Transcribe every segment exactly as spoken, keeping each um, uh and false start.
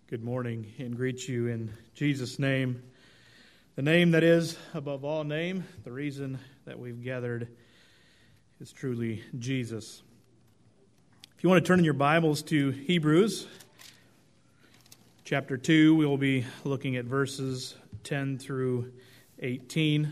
Good morning and greet you in Jesus' name, the name that is above all name. The reason that we've gathered is truly Jesus. If you want to turn in your Bibles to Hebrews chapter two, we will be looking at verses ten through eighteen.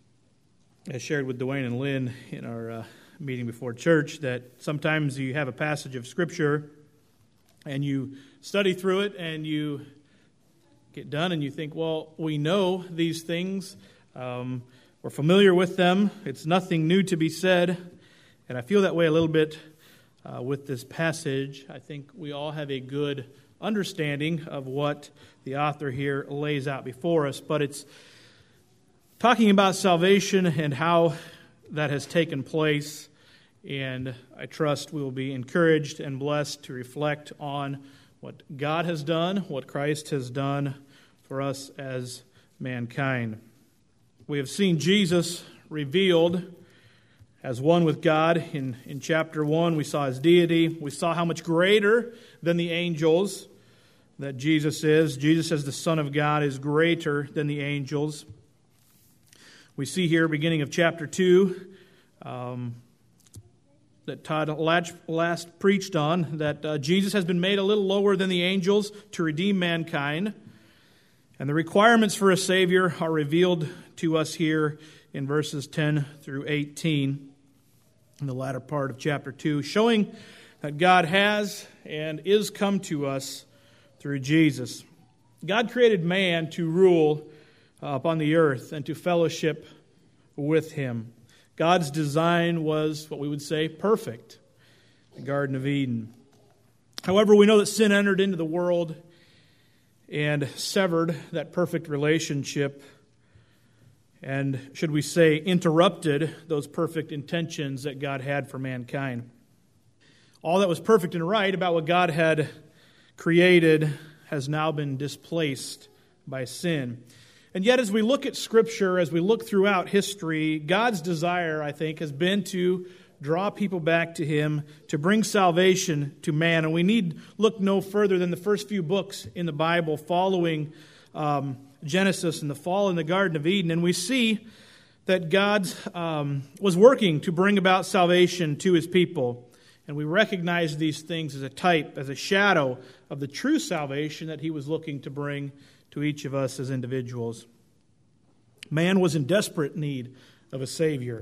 I shared with Dwayne and Lynn in our uh, meeting before church that sometimes you have a passage of Scripture and you study through it and you get done and you think, well, we know these things. Um, we're familiar with them. It's nothing new to be said. And I feel that way a little bit uh, with this passage. I think we all have a good understanding of what the author here lays out before us. But it's talking about salvation and how that has taken place. And I trust we will be encouraged and blessed to reflect on what God has done, what Christ has done for us as mankind. We have seen Jesus revealed as one with God. In, in chapter one, we saw His deity. We saw how much greater than the angels that Jesus is. Jesus as the Son of God is greater than the angels. We see here, beginning of chapter two, um, that Todd last preached on, that uh, Jesus has been made a little lower than the angels to redeem mankind. And the requirements for a Savior are revealed to us here in verses ten through eighteen, in the latter part of chapter two, showing that God has and is come to us through Jesus. God created man to rule uh, upon the earth and to fellowship with Him. God's design was what we would say perfect, the Garden of Eden. However, we know that sin entered into the world and severed that perfect relationship, and should we say, interrupted those perfect intentions that God had for mankind. All that was perfect and right about what God had created has now been displaced by sin. And yet, as we look at Scripture, as we look throughout history, God's desire, I think, has been to draw people back to Him, to bring salvation to man. And we need look no further than the first few books in the Bible following um, Genesis and the fall in the Garden of Eden. And we see that God um, was working to bring about salvation to His people. And we recognize these things as a type, as a shadow of the true salvation that He was looking to bring to each of us as individuals. Man was in desperate need of a Savior.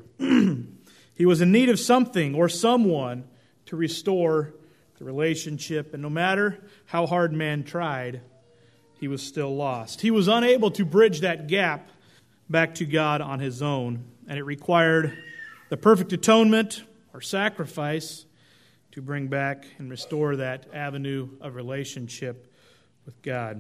He was in need of something or someone to restore the relationship, and no matter how hard man tried, he was still lost. He was unable to bridge that gap back to God on his own, and it required the perfect atonement or sacrifice to bring back and restore that avenue of relationship with God.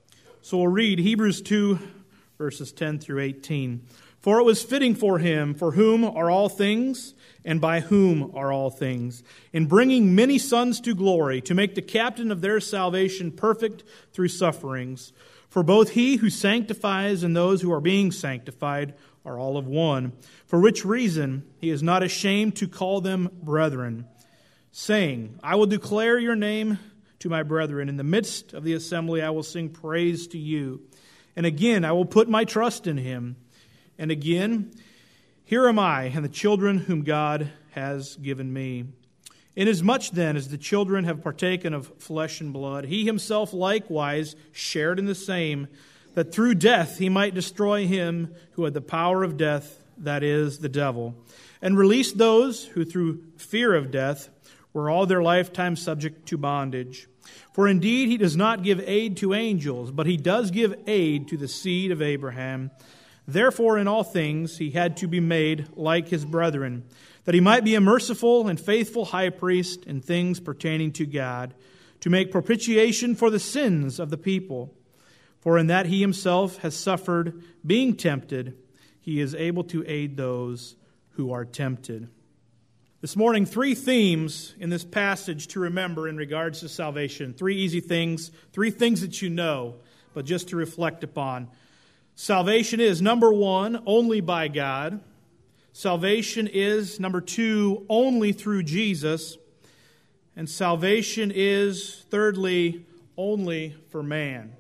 So we'll read Hebrews two, verses ten through eighteen. For it was fitting for Him, for whom are all things, and by whom are all things, in bringing many sons to glory, to make the captain of their salvation perfect through sufferings. For both He who sanctifies and those who are being sanctified are all of one, for which reason He is not ashamed to call them brethren, saying, I will declare your name to my brethren. In the midst of the assembly I will sing praise to you. And again I will put my trust in Him. And again, here am I and the children whom God has given me. Inasmuch then as the children have partaken of flesh and blood, He Himself likewise shared in the same, that through death He might destroy him who had the power of death, that is, the devil, and release those who through fear of death were all their lifetime subject to bondage. For indeed He does not give aid to angels, but He does give aid to the seed of Abraham. Therefore in all things He had to be made like His brethren, that He might be a merciful and faithful high priest in things pertaining to God, to make propitiation for the sins of the people. For in that He Himself has suffered, being tempted, He is able to aid those who are tempted. This morning, three themes in this passage to remember in regards to salvation. Three easy things, three things that you know, but just to reflect upon. Salvation is, number one, only by God. Salvation is, number two, only through Jesus. And salvation is, thirdly, only for man.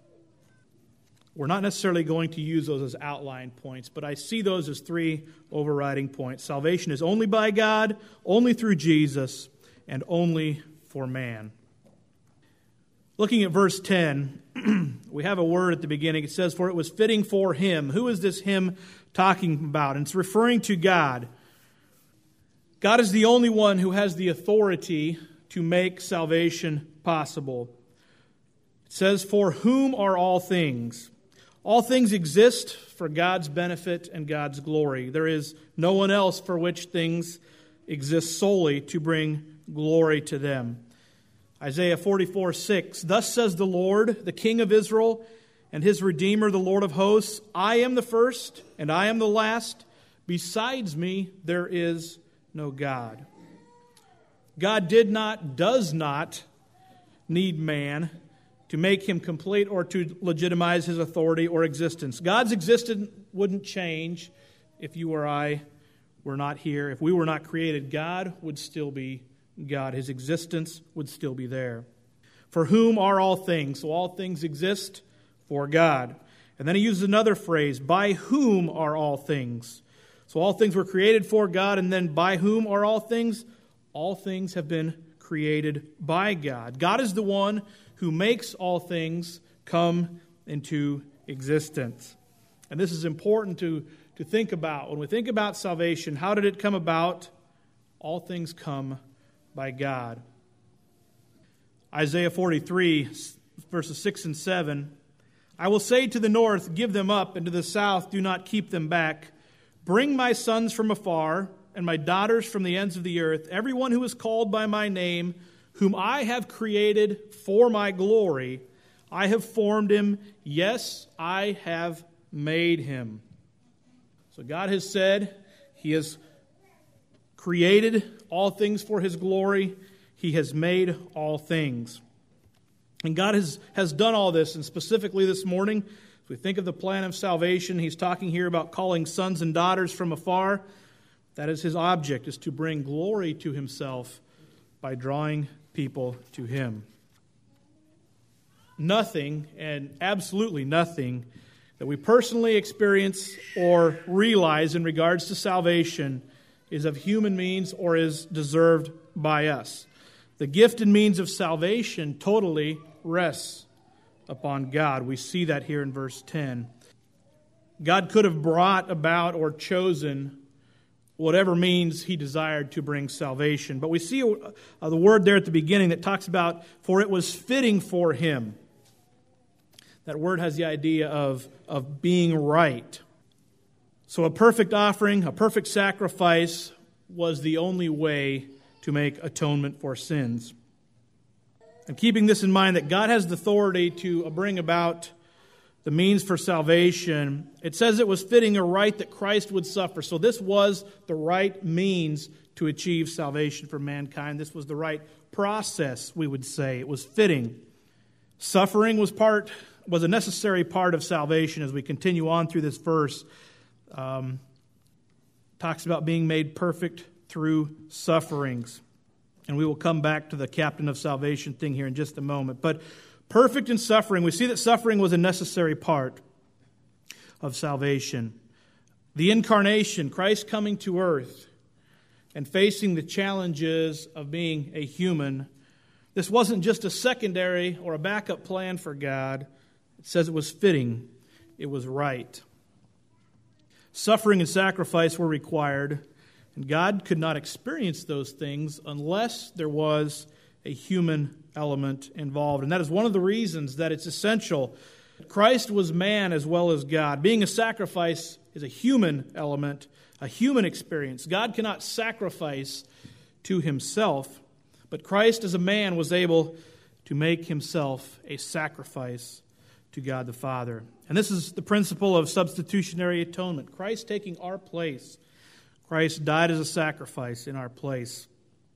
We're not necessarily going to use those as outline points, but I see those as three overriding points. Salvation is only by God, only through Jesus, and only for man. Looking at verse ten, we have a word at the beginning. It says, "For it was fitting for him." Who is this him talking about? And it's referring to God. God is the only one who has the authority to make salvation possible. It says, "For whom are all things?" All things exist for God's benefit and God's glory. There is no one else for which things exist solely to bring glory to them. Isaiah forty-four six, "Thus says the Lord, the King of Israel, and his Redeemer, the Lord of hosts, I am the first, and I am the last. Besides me, there is no God." God did not, does not need man to make him complete or to legitimize his authority or existence. God's existence wouldn't change if you or I were not here. If we were not created, God would still be God. His existence would still be there. For whom are all things? So all things exist for God. And then he uses another phrase, by whom are all things? So all things were created for God, and then by whom are all things? All things have been created by God. God is the one who makes all things come into existence. And this is important to, to think about. When we think about salvation, how did it come about? All things come by God. Isaiah forty-three, verses six and seven, "I will say to the north, give them up, and to the south, do not keep them back. Bring my sons from afar, and my daughters from the ends of the earth, everyone who is called by my name, whom I have created for my glory. I have formed him. Yes, I have made him." So God has said he has created all things for his glory. He has made all things. And God has, has done all this, and specifically this morning, as we think of the plan of salvation, he's talking here about calling sons and daughters from afar. That is his object, is to bring glory to himself by drawing people to him. Nothing, and absolutely nothing, that we personally experience or realize in regards to salvation is of human means or is deserved by us. The gift and means of salvation totally rests upon God. We see that here in verse ten. God could have brought about or chosen whatever means he desired to bring salvation. But we see uh, the word there at the beginning that talks about, for it was fitting for him. That word has the idea of, of being right. So a perfect offering, a perfect sacrifice was the only way to make atonement for sins. And keeping this in mind, that God has the authority to bring about the means for salvation, it says it was fitting or right that Christ would suffer. So this was the right means to achieve salvation for mankind. This was the right process, we would say. It was fitting. Suffering was part, was a necessary part of salvation. As we continue on through this verse, um, talks about being made perfect through sufferings. And we will come back to the captain of salvation thing here in just a moment. But perfect in suffering, we see that suffering was a necessary part of salvation. The incarnation, Christ coming to earth and facing the challenges of being a human, this wasn't just a secondary or a backup plan for God. It says it was fitting. It was right. Suffering and sacrifice were required, and God could not experience those things unless there was a human element involved. And that is one of the reasons that it's essential. Christ was man as well as God. Being a sacrifice is a human element, a human experience. God cannot sacrifice to himself, but Christ as a man was able to make himself a sacrifice to God the Father. And this is the principle of substitutionary atonement. Christ taking our place. Christ died as a sacrifice in our place.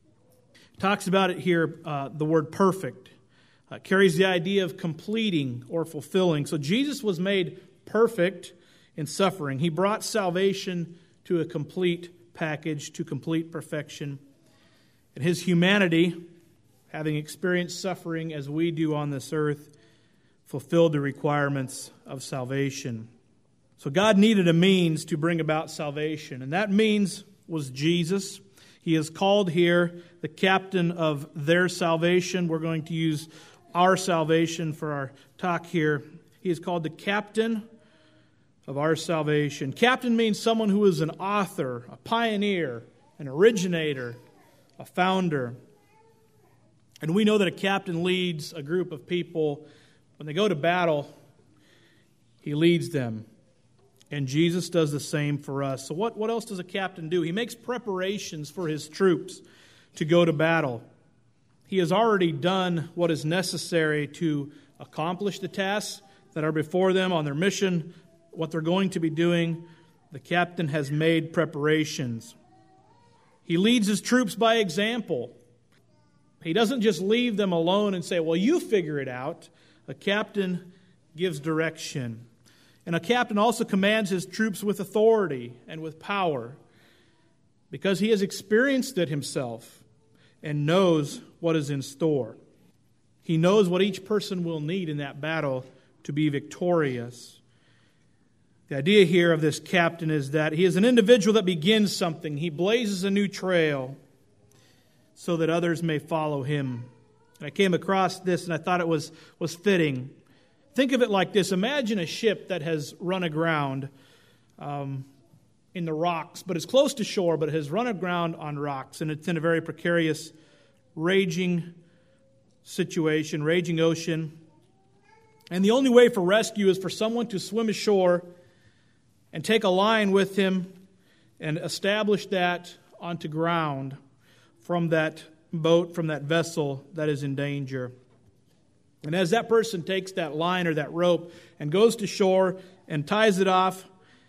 It talks about it here, uh, the word perfect. Uh, carries the idea of completing or fulfilling. So Jesus was made perfect in suffering. He brought salvation to a complete package, to complete perfection. And his humanity having experienced suffering as we do on this earth, fulfilled the requirements of salvation. So God needed a means to bring about salvation, and that means was Jesus. He is called here the captain of their salvation. We're going to use our salvation for our talk here. He is called the captain of our salvation. Captain means someone who is an author, a pioneer, an originator, a founder. And we know that a captain leads a group of people. When they go to battle, he leads them. And Jesus does the same for us. So what, what else does a captain do? He makes preparations for his troops to go to battle. He has already done what is necessary to accomplish the tasks that are before them on their mission, what they're going to be doing. The captain has made preparations. He leads his troops by example. He doesn't just leave them alone and say, well, you figure it out. A captain gives direction. And a captain also commands his troops with authority and with power because he has experienced it himself and knows what is in store. He knows what each person will need in that battle to be victorious. The idea here of this captain is that he is an individual that begins something. He blazes a new trail so that others may follow him. And I came across this and I thought it was, was fitting. Think of it like this. Imagine a ship that has run aground um, in the rocks, but is close to shore, but has run aground on rocks, and it's in a very precarious, raging situation, raging ocean. And the only way for rescue is for someone to swim ashore and take a line with him and establish that onto ground from that boat, from that vessel that is in danger. And as that person takes that line or that rope and goes to shore and ties it off,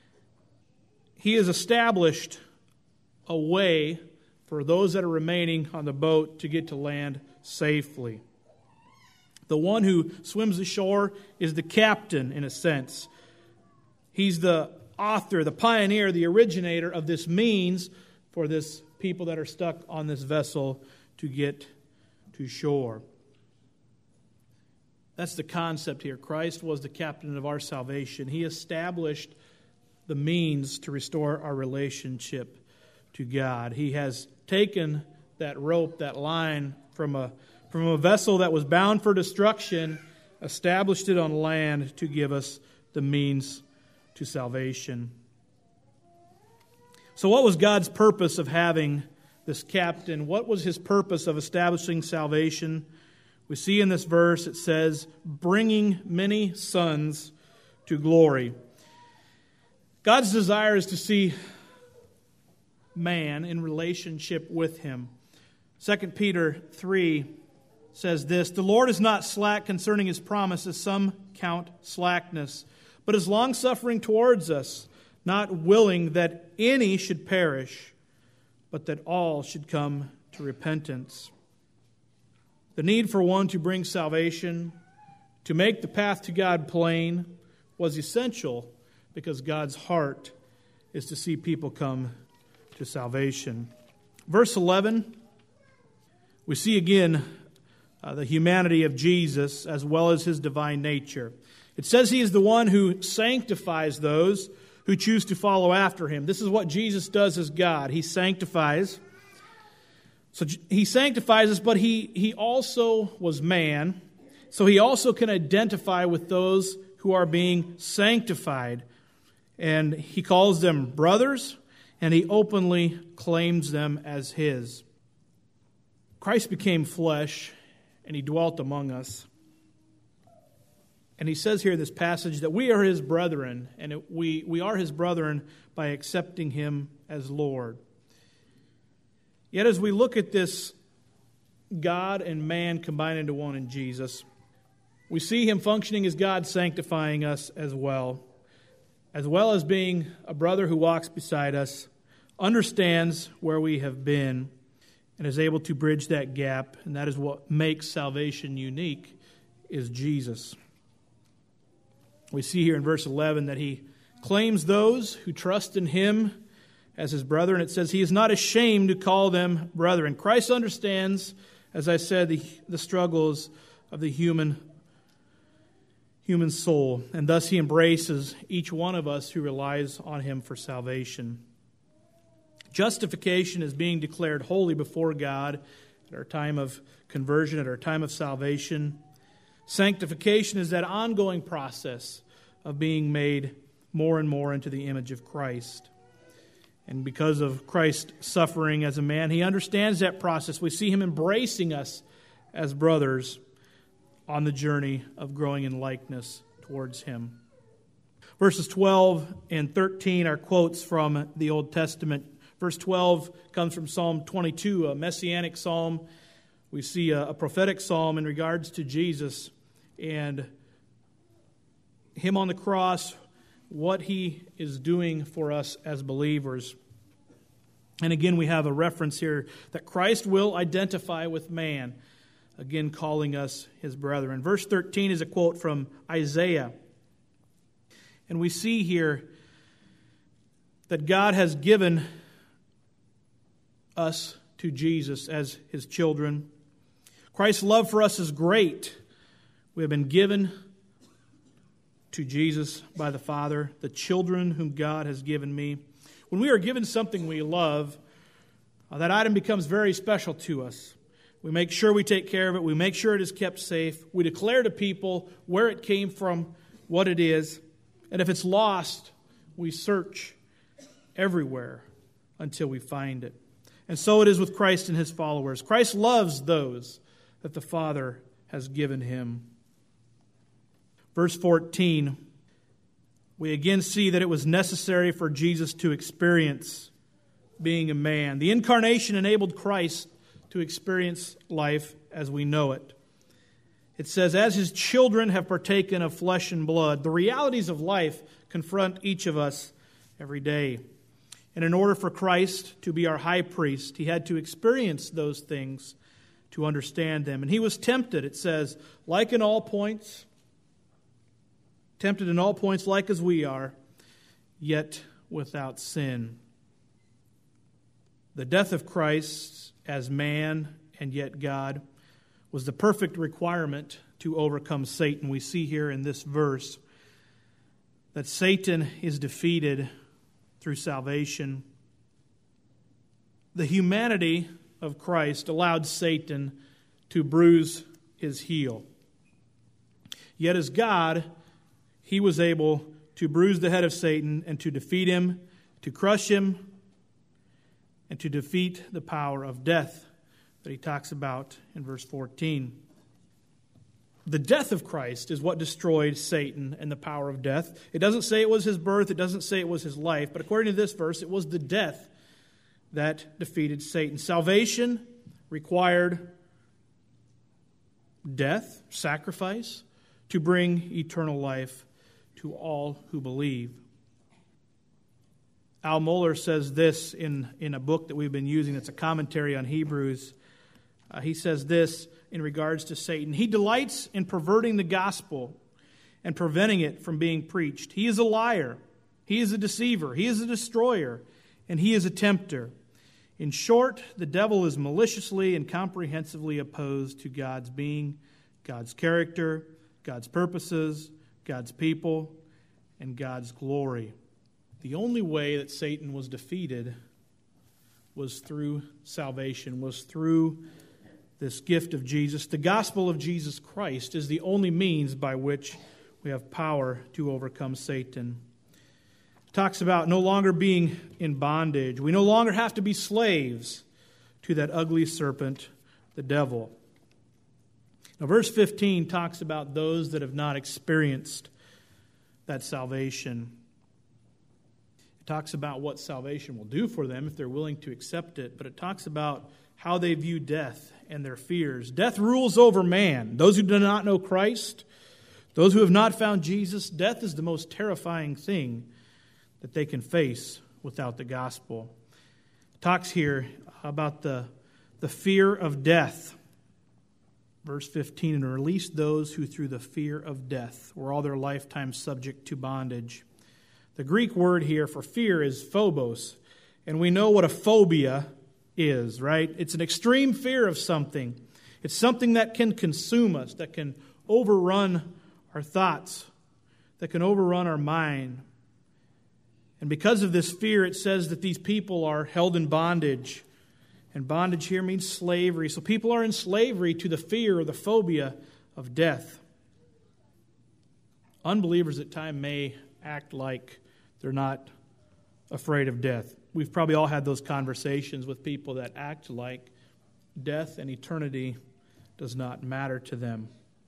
he has established a way for those that are remaining on the boat to get to land safely. The one who swims ashore is the captain, in a sense. He's the author, the pioneer, the originator of this means for this people that are stuck on this vessel to get to shore. That's the concept here. Christ was the captain of our salvation. He established the means to restore our relationship to God. He has taken that rope, that line from a, from a vessel that was bound for destruction, established it on land to give us the means to salvation. So what was God's purpose of having this captain? What was his purpose of establishing salvation? We see in this verse it says, bringing many sons to glory. God's desire is to see man in relationship with him. Second Peter three says this, the Lord is not slack concerning his promise, as some count slackness, but is longsuffering towards us, not willing that any should perish, but that all should come to repentance. The need for one to bring salvation, to make the path to God plain, was essential because God's heart is to see people come to salvation. Verse eleven, we see again uh, the humanity of Jesus as well as his divine nature. It says he is the one who sanctifies those who choose to follow after him. This is what Jesus does as God. He sanctifies. So he sanctifies us, but he, he also was man. So he also can identify with those who are being sanctified. And he calls them brothers, and he openly claims them as his. Christ became flesh, and he dwelt among us. And he says here in this passage that we are his brethren, and it, we, we are his brethren by accepting him as Lord. Yet as we look at this God and man combined into one in Jesus, we see him functioning as God, sanctifying us as well, as well as being a brother who walks beside us, understands where we have been, and is able to bridge that gap. And that is what makes salvation unique, is Jesus. We see here in verse eleven that he claims those who trust in him as his brother, and it says he is not ashamed to call them brethren. Christ understands As I said, the, the struggles of the human, human soul. And thus he embraces each one of us who relies on him for salvation. Justification is being declared holy before God at our time of conversion, at our time of salvation. Sanctification is that ongoing process of being made more and more into the image of Christ. And because of Christ's suffering as a man, he understands that process. We see him embracing us as brothers on the journey of growing in likeness towards him. Verses twelve and thirteen are quotes from the Old Testament. Verse twelve comes from Psalm twenty-two, a messianic psalm. We see a, a prophetic psalm in regards to Jesus and him on the cross, what he is doing for us as believers. And again, we have a reference here that Christ will identify with man, again calling us his brethren. Verse thirteen is a quote from Isaiah. And we see here that God has given us to Jesus as his children. Christ's love for us is great. We have been given to Jesus by the Father, the children whom God has given me. When we are given something we love, uh, that item becomes very special to us. We make sure we take care of it. We make sure it is kept safe. We declare to people where it came from, what it is. And if it's lost, we search everywhere until we find it. And so it is with Christ and his followers. Christ loves those that the Father has given him. Verse fourteen, we again see that it was necessary for Jesus to experience being a man. The incarnation enabled Christ to experience life as we know it. It says, as his children have partaken of flesh and blood, the realities of life confront each of us every day. And in order for Christ to be our high priest, he had to experience those things to understand them. And he was tempted, it says, like in all points, tempted in all points like as we are, yet without sin. The death of Christ as man and yet God was the perfect requirement to overcome Satan. We see here in this verse that Satan is defeated through salvation. The humanity of Christ allowed Satan to bruise his heel. Yet as God, he was able to bruise the head of Satan and to defeat him, to crush him, and to defeat the power of death that he talks about in verse fourteen. The death of Christ is what destroyed Satan and the power of death. It doesn't say it was his birth, it doesn't say it was his life, but according to this verse, it was the death that defeated Satan. Salvation required death, sacrifice, to bring eternal life to all who believe. Al Mohler says this in, in a book that we've been using. It's a commentary on Hebrews. Uh, he says this in regards to Satan. He delights in perverting the gospel and preventing it from being preached. He is a liar. He is a deceiver. He is a destroyer. And he is a tempter. In short, the devil is maliciously and comprehensively opposed to God's being, God's character, God's purposes, God's people, and God's glory. The only way that Satan was defeated was through salvation, was through this gift of Jesus. The gospel of Jesus Christ is the only means by which we have power to overcome Satan. It talks about no longer being in bondage. We no longer have to be slaves to that ugly serpent, the devil. Now, verse fifteen talks about those that have not experienced that salvation. It talks about what salvation will do for them if they're willing to accept it, but it talks about how they view death and their fears. Death rules over man. Those who do not know Christ, those who have not found Jesus, death is the most terrifying thing that they can face without the gospel. It talks here about the, the fear of death. Verse fifteen, and release those who through the fear of death were all their lifetime subject to bondage. The Greek word here for fear is phobos, and we know what a phobia is, right? It's an extreme fear of something. It's something that can consume us, that can overrun our thoughts, that can overrun our mind. And because of this fear, it says that these people are held in bondage. And bondage here means slavery. So people are in slavery to the fear or the phobia of death. Unbelievers at times may act like they're not afraid of death. We've probably all had those conversations with people that act like death and eternity does not matter to them.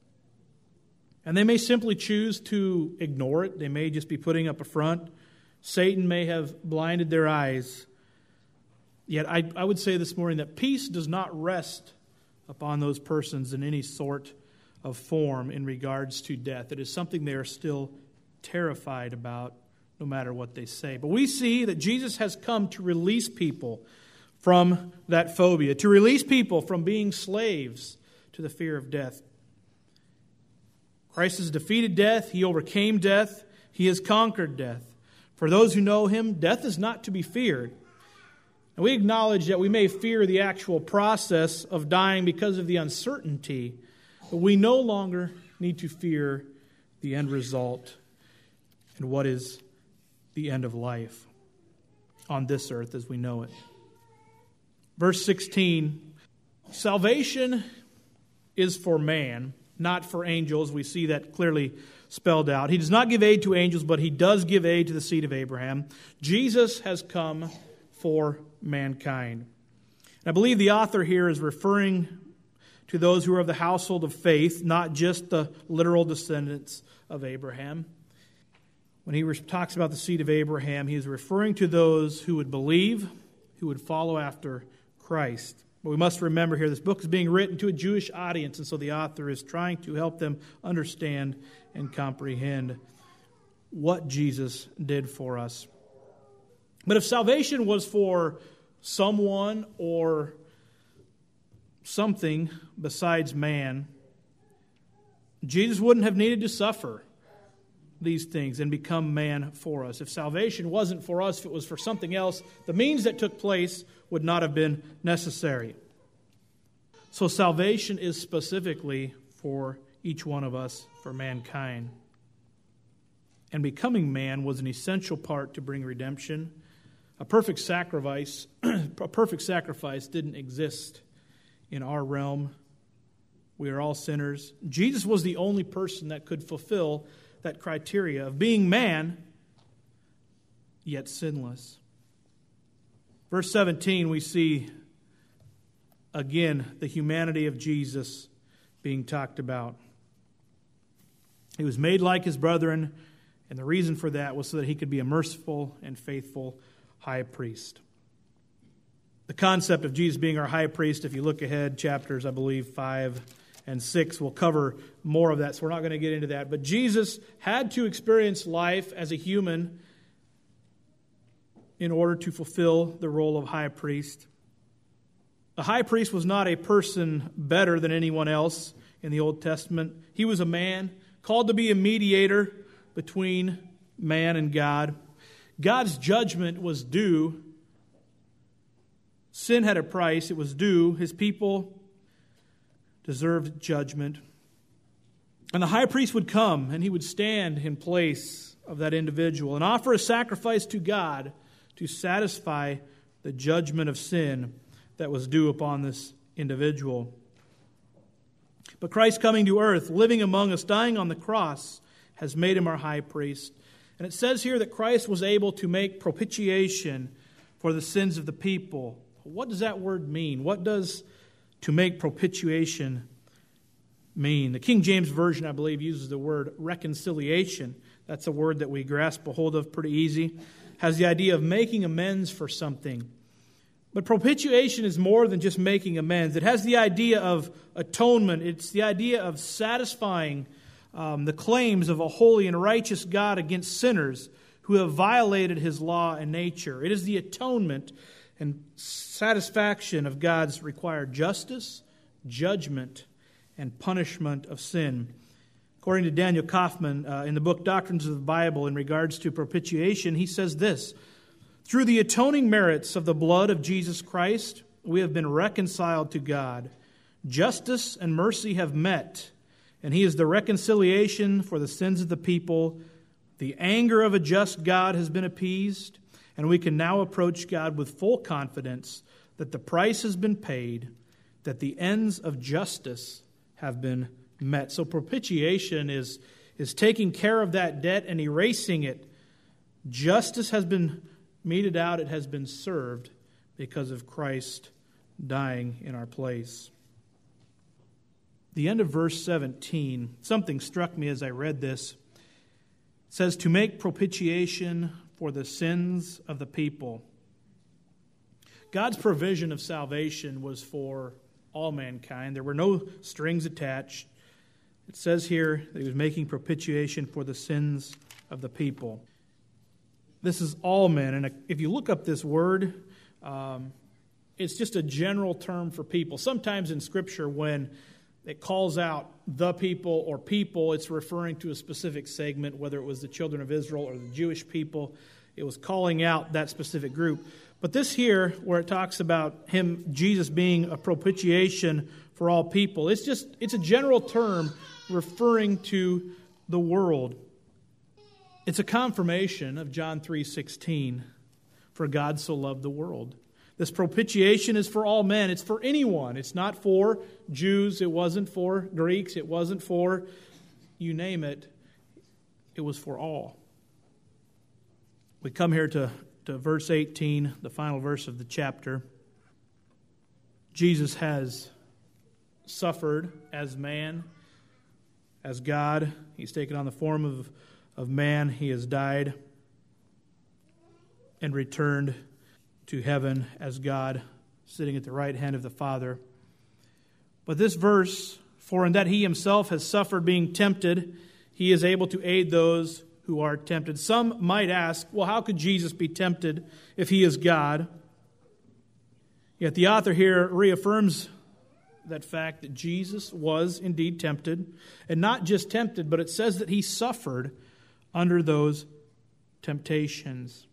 And they may simply choose to ignore it. They may just be putting up a front. Satan may have blinded their eyes. Yet I, I would say this morning that peace does not rest upon those persons in any sort of form in regards to death. It is something they are still terrified about, no matter what they say. But we see that Jesus has come to release people from that phobia, to release people from being slaves to the fear of death. Christ has defeated death. He overcame death. He has conquered death. For those who know Him, death is not to be feared. And we acknowledge that we may fear the actual process of dying because of the uncertainty, but we no longer need to fear the end result and what is the end of life on this earth as we know it. Verse sixteen, salvation is for man, not for angels. We see that clearly spelled out. He does not give aid to angels, but He does give aid to the seed of Abraham. Jesus has come for mankind. And I believe the author here is referring to those who are of the household of faith, not just the literal descendants of Abraham. When he talks about the seed of Abraham, he is referring to those who would believe, who would follow after Christ. But we must remember here, this book is being written to a Jewish audience, and so the author is trying to help them understand and comprehend what Jesus did for us. But if salvation was for someone or something besides man, Jesus wouldn't have needed to suffer these things and become man for us. If salvation wasn't for us, if it was for something else, the means that took place would not have been necessary. So salvation is specifically for each one of us, for mankind. And becoming man was an essential part to bring redemption. A perfect sacrifice, a perfect sacrifice didn't exist in our realm. We are all sinners. Jesus was the only person that could fulfill that criteria of being man, yet sinless. Verse seventeen, we see again the humanity of Jesus being talked about. He was made like His brethren, and the reason for that was so that He could be a merciful and faithful high priest. The concept of Jesus being our high priest, if you look ahead, chapters, I believe, five and six will cover more of that, so we're not going to get into that. But Jesus had to experience life as a human in order to fulfill the role of high priest. The high priest was not a person better than anyone else in the Old Testament. He was a man called to be a mediator between man and God. God's judgment was due. Sin had a price. It was due. His people deserved judgment. And the high priest would come and he would stand in place of that individual and offer a sacrifice to God to satisfy the judgment of sin that was due upon this individual. But Christ coming to earth, living among us, dying on the cross, has made Him our high priest. And it says here that Christ was able to make propitiation for the sins of the people. What does that word mean? What does to make propitiation mean? The King James Version, I believe, uses the word reconciliation. That's a word that we grasp a hold of pretty easy. Has the idea of making amends for something. But propitiation is more than just making amends. It has the idea of atonement. It's the idea of satisfying um, the claims of a holy and righteous God against sinners who have violated His law and nature. It is the atonement and satisfaction of God's required justice, judgment, and punishment of sin. According to Daniel Kaufman, uh, in the book Doctrines of the Bible, in regards to propitiation, he says this: through the atoning merits of the blood of Jesus Christ, we have been reconciled to God, Justice and mercy have met, and he is the reconciliation for the sins of the people. The anger of a just God has been appeased, and we can now approach God with full confidence that the price has been paid, that the ends of justice have been met. So propitiation is, is taking care of that debt and erasing it. Justice has been meted out, it has been served because of Christ dying in our place. The end of verse seventeen, something struck me as I read this. It says, to make propitiation for the sins of the people. God's provision of salvation was for all mankind. There were no strings attached. It says here that he was making propitiation for the sins of the people. This is all men. And if you look up this word, um, it's just a general term for people. Sometimes in Scripture, when it calls out the people or people, it's referring to a specific segment, whether it was the children of Israel or the Jewish people. It was calling out that specific group. But this here, where it talks about him, Jesus being a propitiation for all people, it's just, it's a general term referring to the world. It's a confirmation of John three sixteen, for God so loved the world. This propitiation is for all men. It's for anyone. It's not for Jews. It wasn't for Greeks. It wasn't for, you name it. It was for all. We come here to, to verse eighteen, the final verse of the chapter. Jesus has suffered as man, as God. He's taken on the form of, of man. He has died and returned to heaven as God, sitting at the right hand of the Father. But this verse, for in that he himself has suffered being tempted, he is able to aid those who are tempted. Some might ask, well, how could Jesus be tempted if he is God? Yet the author here reaffirms that fact that Jesus was indeed tempted. And not just tempted, but it says that he suffered under those temptations.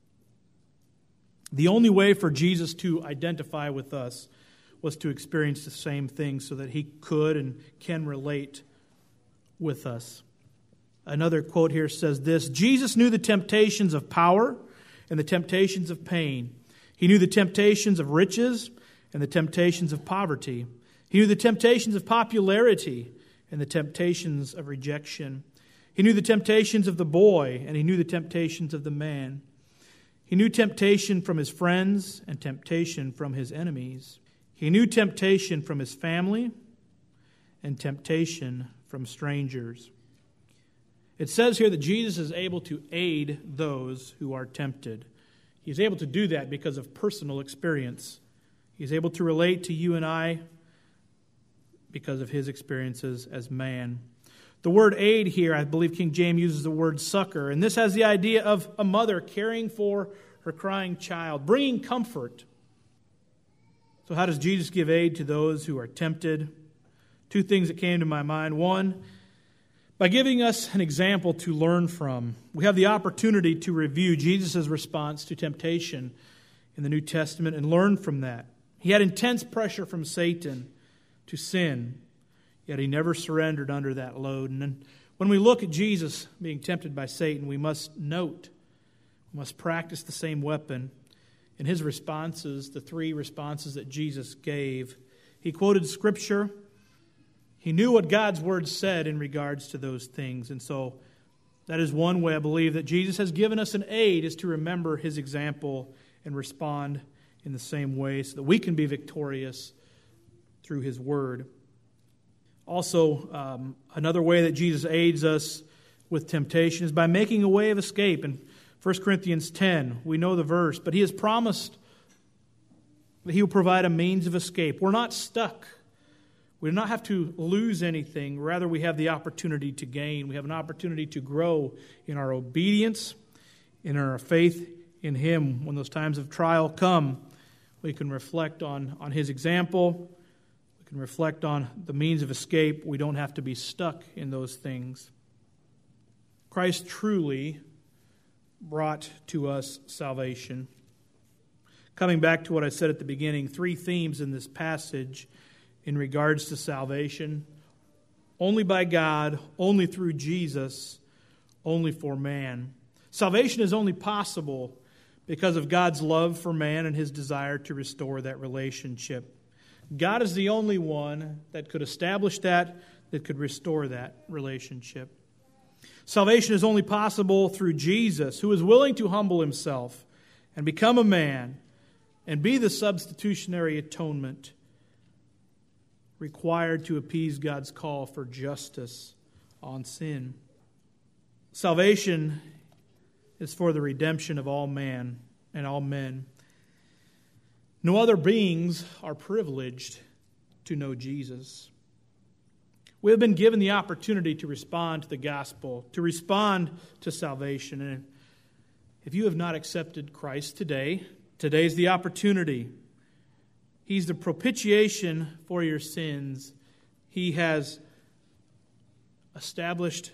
The only way for Jesus to identify with us was to experience the same thing so that he could and can relate with us. Another quote here says this: Jesus knew the temptations of power and the temptations of pain. He knew the temptations of riches and the temptations of poverty. He knew the temptations of popularity and the temptations of rejection. He knew the temptations of the boy, and he knew the temptations of the man. He knew temptation from his friends and temptation from his enemies. He knew temptation from his family and temptation from strangers. It says here that Jesus is able to aid those who are tempted. He's able to do that because of personal experience. He's able to relate to you and I because of his experiences as man. The word aid here, I believe King James uses the word succor, and this has the idea of a mother caring for her crying child, bringing comfort. So how does Jesus give aid to those who are tempted? Two things that came to my mind. One, by giving us an example to learn from. We have the opportunity to review Jesus' response to temptation in the New Testament and learn from that. He had intense pressure from Satan to sin, yet he never surrendered under that load. And then when we look at Jesus being tempted by Satan, we must note, we must practice the same weapon. In his responses, the three responses that Jesus gave, he quoted Scripture. He knew what God's Word said in regards to those things. And so that is one way I believe that Jesus has given us an aid, is to remember his example and respond in the same way so that we can be victorious through his Word. Also, um, another way that Jesus aids us with temptation is by making a way of escape. In First Corinthians ten, we know the verse, but he has promised that he will provide a means of escape. We're not stuck. We do not have to lose anything. Rather, we have the opportunity to gain. We have an opportunity to grow in our obedience, in our faith in him. When those times of trial come, we can reflect on, on his example. We can reflect on the means of escape. We don't have to be stuck in those things. Christ truly brought to us salvation. Coming back to what I said at the beginning, three themes in this passage. in regards to salvation. Only by God, only through Jesus, only for man. Salvation is only possible because of God's love for man and His desire to restore that relationship. God is the only one that could establish that, that could restore that relationship. Salvation is only possible through Jesus, who is willing to humble Himself and become a man and be the substitutionary atonement required to appease God's call for justice on sin. Salvation is for the redemption of all man and all men. No other beings are privileged to know Jesus. We have been given the opportunity to respond to the gospel, to respond to salvation. And if you have not accepted Christ today, today's the opportunity. He's the propitiation for your sins. He has established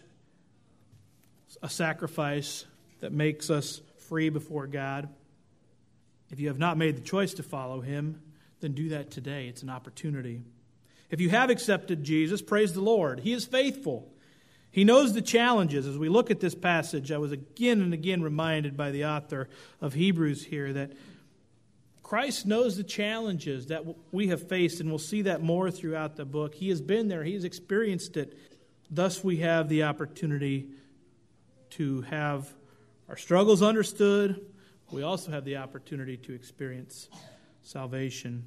a sacrifice that makes us free before God. If you have not made the choice to follow Him, then do that today. It's an opportunity. If you have accepted Jesus, praise the Lord. He is faithful. He knows the challenges. As we look at this passage, I was again and again reminded by the author of Hebrews here that Christ knows the challenges that we have faced, and we'll see that more throughout the book. He has been there. He has experienced it. Thus, we have the opportunity to have our struggles understood. We also have the opportunity to experience salvation.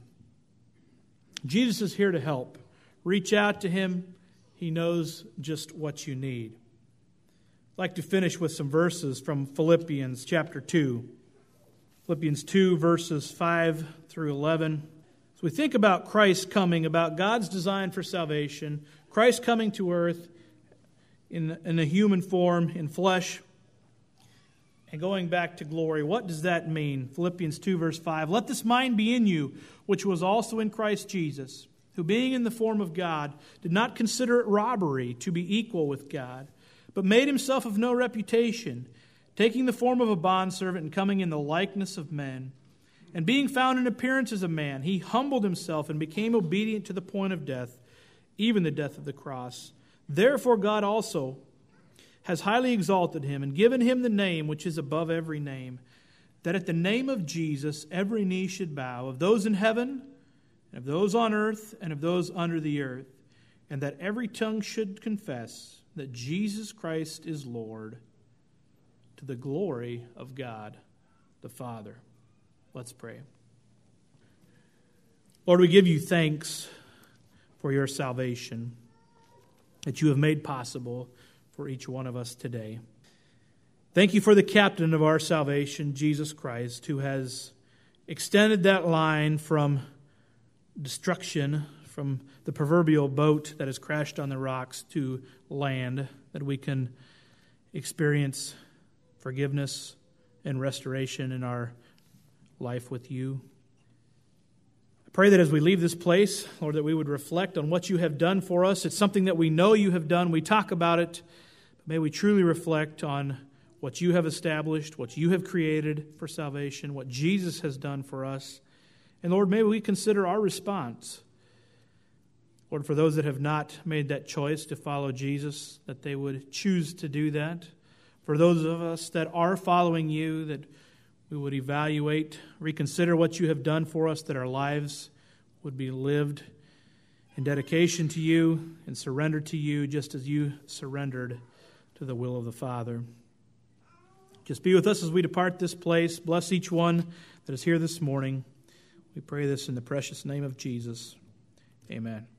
Jesus is here to help. Reach out to Him. He knows just what you need. I'd like to finish with some verses from Philippians chapter two. Philippians two, verses five through eleven. As we think about Christ coming, about God's design for salvation, Christ coming to earth in, in a human form, in flesh, and going back to glory, what does that mean? Philippians two, verse five. Let this mind be in you, which was also in Christ Jesus, who being in the form of God, did not consider it robbery to be equal with God, but made Himself of no reputation, taking the form of a bondservant and coming in the likeness of men. And being found in appearance as a man, He humbled Himself and became obedient to the point of death, even the death of the cross. Therefore God also has highly exalted Him and given Him the name which is above every name, that at the name of Jesus every knee should bow, of those in heaven, and of those on earth, and of those under the earth, and that every tongue should confess that Jesus Christ is Lord, to the glory of God the Father. Let's pray. Lord, we give You thanks for Your salvation that You have made possible for each one of us today. Thank You for the captain of our salvation, Jesus Christ, who has extended that line from destruction, from the proverbial boat that has crashed on the rocks, to land, that we can experience forgiveness and restoration in our life with You. I pray that as we leave this place, Lord, that we would reflect on what You have done for us. It's something that we know You have done. We talk about it. But may we truly reflect on what You have established, what You have created for salvation, what Jesus has done for us. And Lord, may we consider our response. Lord, for those that have not made that choice to follow Jesus, that they would choose to do that. For those of us that are following You, that we would evaluate, reconsider what You have done for us, that our lives would be lived in dedication to You and surrender to You, just as You surrendered to the will of the Father. Just be with us as we depart this place. Bless each one that is here this morning. We pray this in the precious name of Jesus. Amen.